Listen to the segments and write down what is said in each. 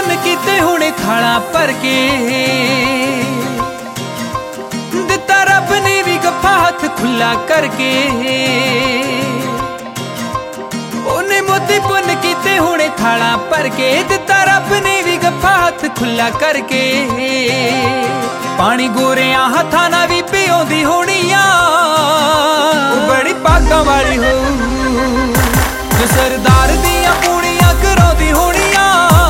पुन कीते हुणे थाला भर के दिता रब ने भी गप्फा हाथ खुला करके उन्हें मोती पुन कीते हुणे थाला भर के दिता रब ने भी गप्फा हाथ खुला करके पानी गोरिया हथा ना भी पियोंदी होनिया बड़ी भागा वाली हो जो सरदार दियां पूड़ियां करांदी होनिया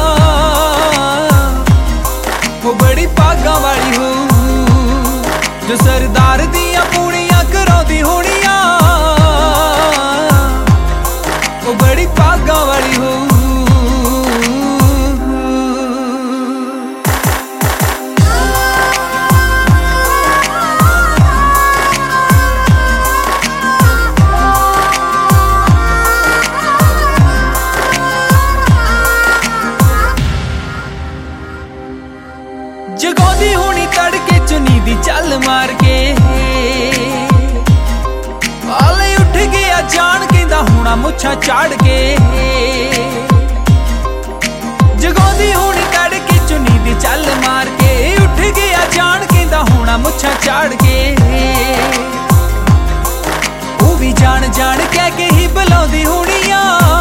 वो बड़ी भागा वाली हो जो सरदार दियां पूड़ियां करांदी होनिया वो बड़ी भागा वाली हो। जगौंदी होनी तड़के चुनी दी चल मार के आले उठ गया जान कहंदा होना मुछा चाड़ के जगौंदी होनी तड़के चुनी दी चल मार के उठ गया जान कहंदा होना मुछा चाड़ के वो भी जान जान कह के ही बुलांदी होनिया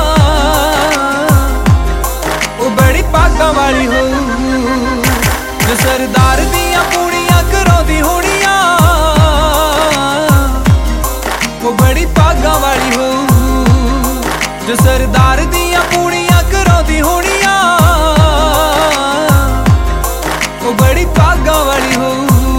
वो बड़ी भागा वाली हो जो सरदार दियां पूड़ियां करांदी होनिया वो बड़ी भागा वाली हो जो सरदार दियां पूड़ियां करांदी होनिया वो बड़ी भागा वाली हो।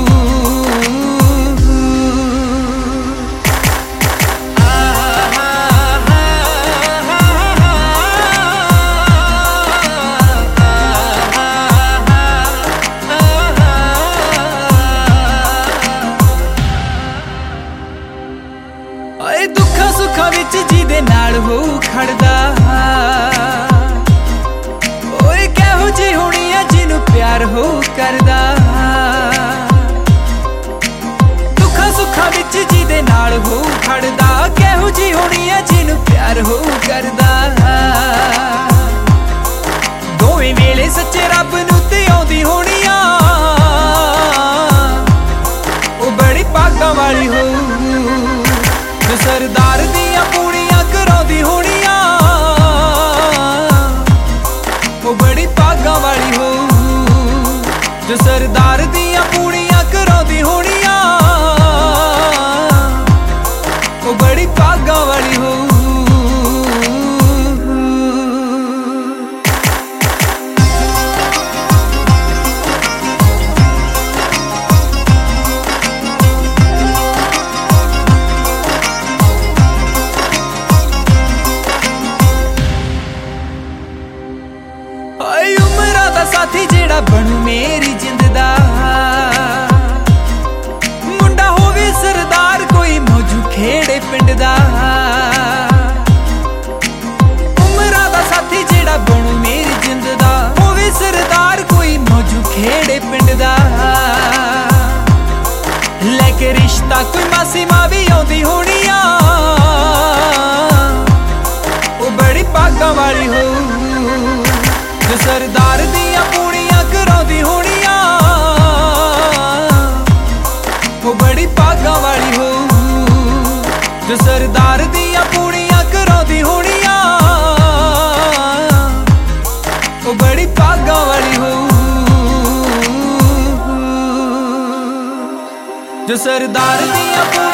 दुखा सुखा विच जिदे नाल हो खड़दा ओए कहो जी होनी है जिन्नू प्यार हो करदा दुखा सुखा विच जिदे नाल हो खड़दा कहो जी होनी है जिन्नू प्यार हो करदा दोवें वेले सच्चे रब नू ते आउंदी होनिया ओ बड़ी भागा वाली हो जो सरदार दियां पूड़ियां करांदी होनिया वो बड़ी भागा वाली हो जो सरदार दियां पूड़ियां करांदी होनिया वो बड़ी भागा वाली हो। साथी जेड़ा बनू मेरी जिंद दा मुंडा होवे सरदार कोई मौजू खेड़े पिंड दा उमरा दा साथी जेड़ा बनू मेरी जिंद दा होवे सरदार कोई मौजू खेड़े पिंड दा लेके रिश्ता कोई मासी मां भी आउंदी होनिया वो बड़ी भागा वाली हो जो सरदार दियां पूड़ियां करांदी होनिया वो बड़ी भागा वाली हो जो सरदार दियां पूड़ियां करांदी होनिया वो बड़ी भागा वाली हो जो सरदार दियां